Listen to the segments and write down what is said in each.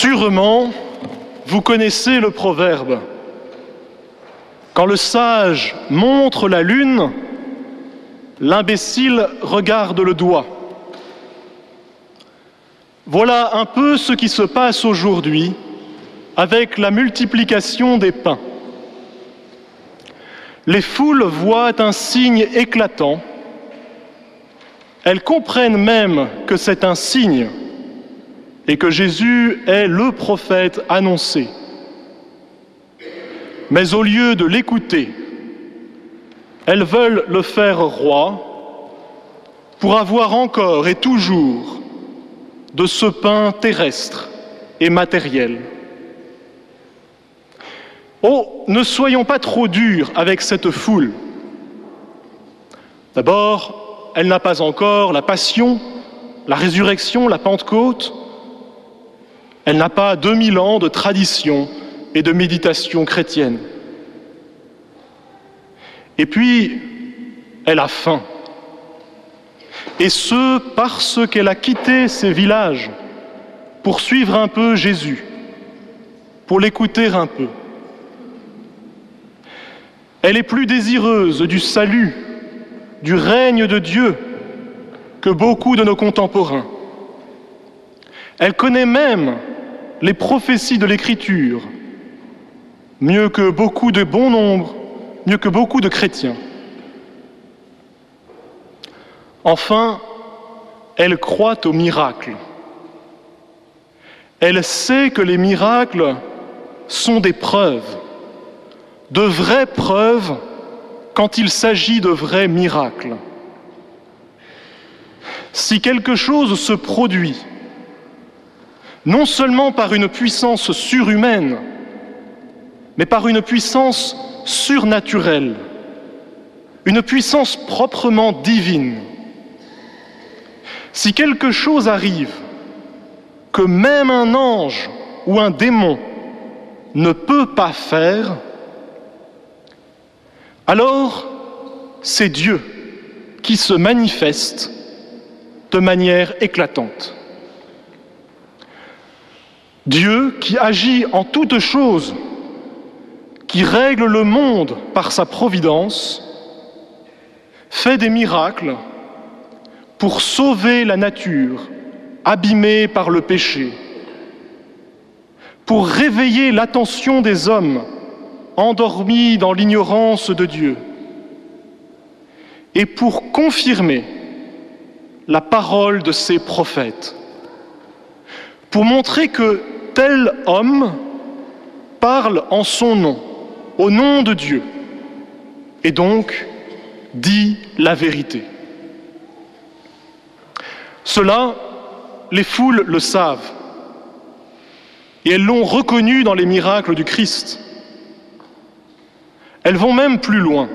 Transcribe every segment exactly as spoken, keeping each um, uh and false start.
Sûrement, vous connaissez le proverbe. Quand le sage montre la lune, l'imbécile regarde le doigt. Voilà un peu ce qui se passe aujourd'hui avec la multiplication des pains. Les foules voient un signe éclatant. Elles comprennent même que c'est un signe et que Jésus est le prophète annoncé. Mais au lieu de l'écouter, elles veulent le faire roi pour avoir encore et toujours de ce pain terrestre et matériel. Oh, ne soyons pas trop durs avec cette foule. D'abord, elle n'a pas encore la passion, la résurrection, la Pentecôte. Elle n'a pas deux mille ans de tradition et de méditation chrétienne. Et puis, elle a faim. Et ce, parce qu'elle a quitté ses villages pour suivre un peu Jésus, pour l'écouter un peu. Elle est plus désireuse du salut, du règne de Dieu que beaucoup de nos contemporains. Elle connaît même les prophéties de l'Écriture, mieux que beaucoup de bon nombre, mieux que beaucoup de chrétiens. Enfin, elle croit aux miracles. Elle sait que les miracles sont des preuves, de vraies preuves quand il s'agit de vrais miracles. Si quelque chose se produit, non seulement par une puissance surhumaine, mais par une puissance surnaturelle, une puissance proprement divine. Si quelque chose arrive que même un ange ou un démon ne peut pas faire, alors c'est Dieu qui se manifeste de manière éclatante. Dieu qui agit en toutes choses, qui règle le monde par sa providence, fait des miracles pour sauver la nature abîmée par le péché, pour réveiller l'attention des hommes endormis dans l'ignorance de Dieu, et pour confirmer la parole de ses prophètes, pour montrer que tel homme parle en son nom, au nom de Dieu, et donc dit la vérité. Cela, les foules le savent, et elles l'ont reconnu dans les miracles du Christ. Elles vont même plus loin.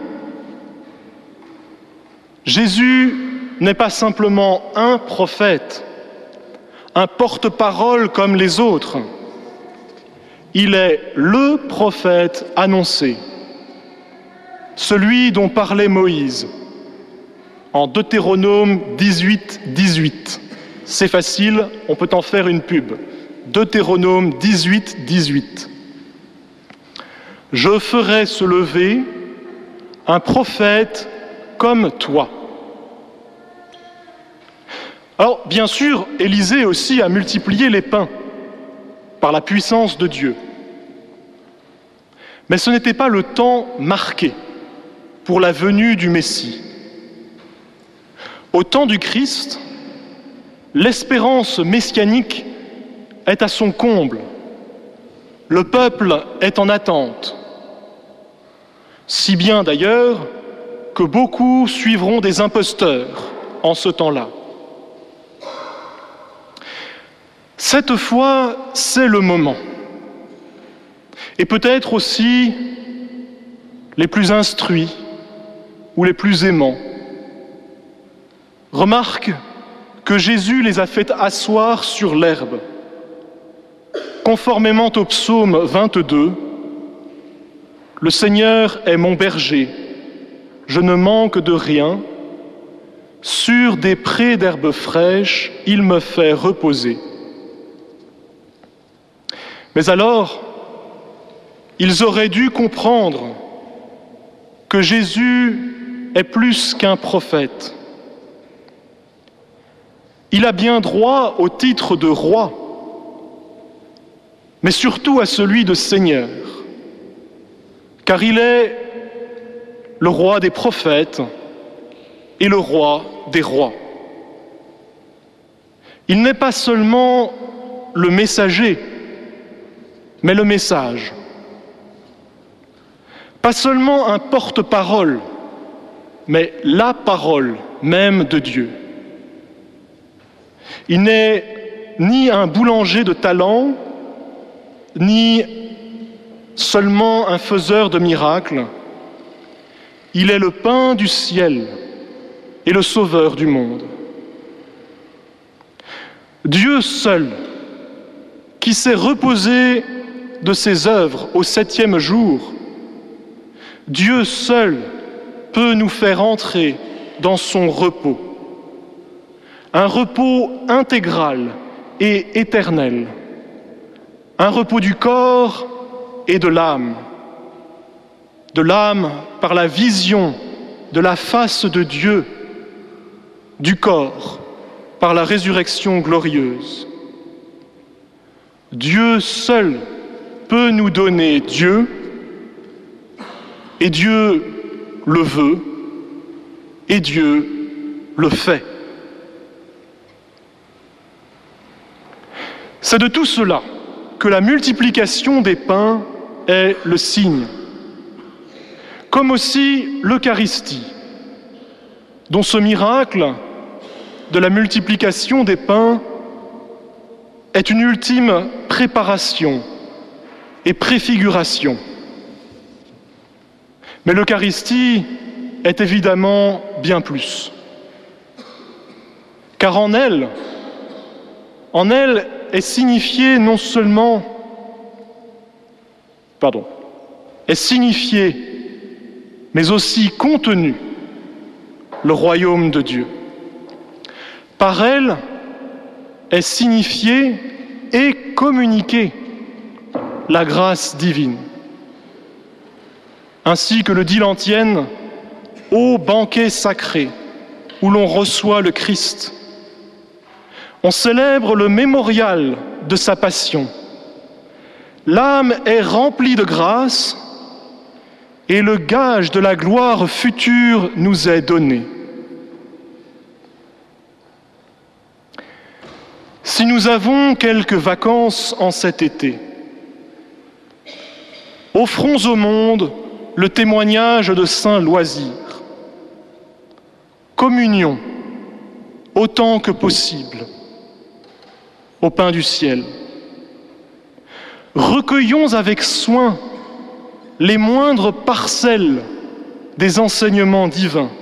Jésus n'est pas simplement un prophète, un porte-parole comme les autres. Il est le prophète annoncé, celui dont parlait Moïse en Deutéronome dix-huit, dix-huit. C'est facile, on peut en faire une pub. Deutéronome dix-huit, dix-huit. Je ferai se lever un prophète comme toi. Alors, bien sûr, Élisée aussi a multiplié les pains par la puissance de Dieu. Mais ce n'était pas le temps marqué pour la venue du Messie. Au temps du Christ, l'espérance messianique est à son comble. Le peuple est en attente. Si bien d'ailleurs que beaucoup suivront des imposteurs en ce temps-là. Cette fois, c'est le moment. Et peut-être aussi les plus instruits ou les plus aimants remarquent que Jésus les a fait asseoir sur l'herbe. Conformément au psaume vingt-deux, « Le Seigneur est mon berger, je ne manque de rien. Sur des prés d'herbes fraîches, il me fait reposer. » Mais alors, ils auraient dû comprendre que Jésus est plus qu'un prophète. Il a bien droit au titre de roi, mais surtout à celui de Seigneur, car il est le roi des prophètes et le roi des rois. Il n'est pas seulement le messager, mais le message. Pas seulement un porte-parole, mais la parole même de Dieu. Il n'est ni un boulanger de talent, ni seulement un faiseur de miracles. Il est le pain du ciel et le sauveur du monde. Dieu seul, qui s'est reposé de ses œuvres au septième jour, Dieu seul peut nous faire entrer dans son repos, un repos intégral et éternel, un repos du corps et de l'âme, de l'âme par la vision de la face de Dieu, du corps par la résurrection glorieuse. Dieu seul peut nous donner Dieu, et Dieu le veut, et Dieu le fait. C'est de tout cela que la multiplication des pains est le signe, comme aussi l'Eucharistie, dont ce miracle de la multiplication des pains est une ultime préparation et préfiguration. Mais l'Eucharistie est évidemment bien plus, car en elle, en elle est signifié non seulement, pardon, est signifié, mais aussi contenu le royaume de Dieu. Par elle est signifiée et communiquée la grâce divine. Ainsi que le dit l'antienne, ô banquet sacré où l'on reçoit le Christ. On célèbre le mémorial de sa passion. L'âme est remplie de grâce et le gage de la gloire future nous est donné. Si nous avons quelques vacances en cet été, offrons au monde le témoignage de saint loisir. Communion, autant que possible, au pain du ciel. Recueillons avec soin les moindres parcelles des enseignements divins.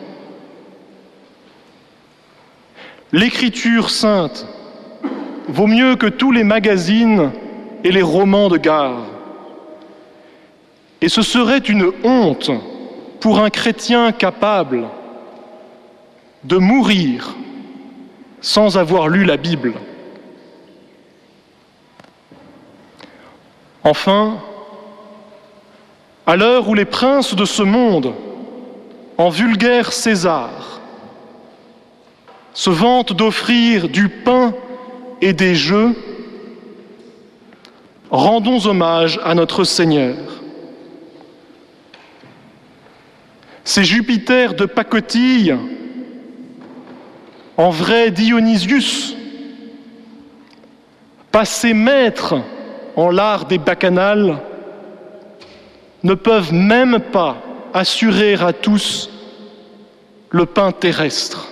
L'Écriture sainte vaut mieux que tous les magazines et les romans de gare. Et ce serait une honte pour un chrétien capable de mourir sans avoir lu la Bible. Enfin, à l'heure où les princes de ce monde, en vulgaire César, se vantent d'offrir du pain et des jeux, rendons hommage à notre Seigneur. Ces Jupiters de pacotille, en vrai Dionysius, passés maîtres en l'art des bacchanales, ne peuvent même pas assurer à tous le pain terrestre.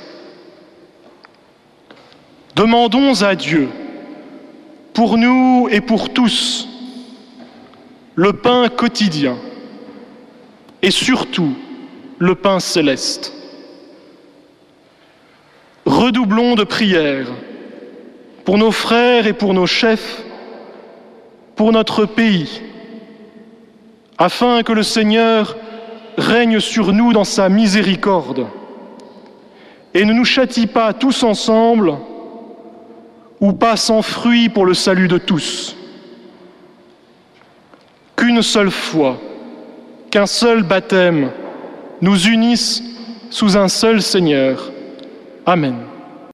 Demandons à Dieu, pour nous et pour tous, le pain quotidien et surtout le pain céleste. Redoublons de prières pour nos frères et pour nos chefs, pour notre pays, afin que le Seigneur règne sur nous dans sa miséricorde et ne nous châtie pas tous ensemble ou pas sans fruit pour le salut de tous. qu'une seule foi, qu'un seul baptême nous unisse sous un seul Seigneur. Amen.